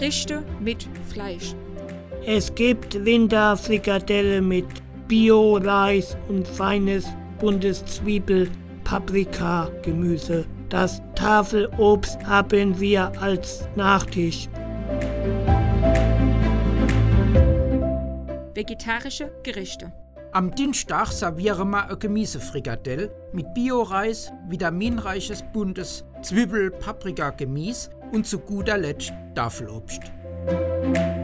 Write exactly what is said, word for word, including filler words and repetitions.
Gerichte mit Fleisch. Es gibt Rinderfrikadelle mit Bio-Reis und feines buntes Zwiebel, Paprika, Gemüse. Das Tafelobst haben wir als Nachtisch. Vegetarische Gerichte. Am Dienstag servieren wir eine Gemüsefrikadelle mit Bio-Reis, vitaminreiches buntes Zwiebel-Paprika-Gemüse und zu guter Letzt Tafelobst.